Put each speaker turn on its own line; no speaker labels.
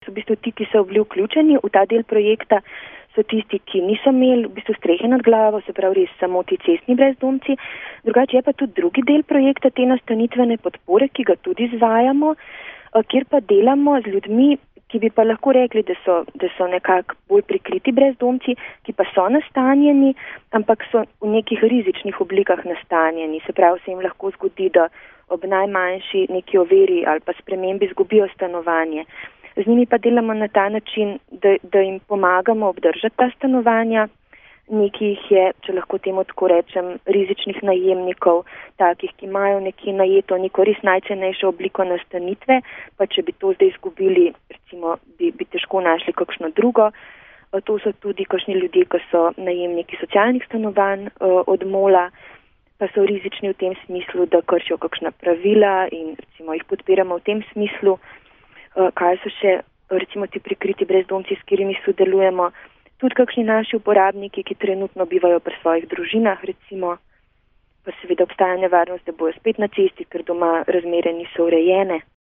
so v bistvu ti, ki so bili vključeni v ta del projekta, so tisti, ki niso imeli v bistvu strehe nad glavo, se pravi res samo ti cestni brezdomci. Drugače je pa tudi drugi del projekta, te nastanitvene podpore, ki ga tudi izvajamo, kjer pa delamo z ljudmi, ki bi pa lahko rekli, da so nekako bolj prikriti brezdomci, ki pa so nastanjeni, ampak so v nekih rizičnih oblikah nastanjeni. Se pravi, se jim lahko zgodi, da ob najmanjši neki oviri ali pa spremembi izgubijo stanovanje. Z njimi pa delamo na ta način, da jim pomagamo obdržati ta stanovanja. Nekaj jih je, če lahko temu tako rečem, rizičnih najemnikov, takih, ki imajo nekje najeto neko res najcenejšo obliko nastanitve, pa če bi to zdaj izgubili, recimo, bi težko našli kakšno drugo. To so tudi kakšni ljudje, ki so najemniki socialnih stanovanj od MOL-a, pa so rizični v tem smislu, da kršijo kakšna pravila in recimo jih podpiramo v tem smislu. Kaj so še recimo ti prikriti brezdomci, s katerimi sodelujemo? Tudi kakšni naši uporabniki, ki trenutno bivajo pri svojih družinah, recimo, pa seveda obstaja nevarnost, da bojo spet na cesti, ker doma razmere niso urejene.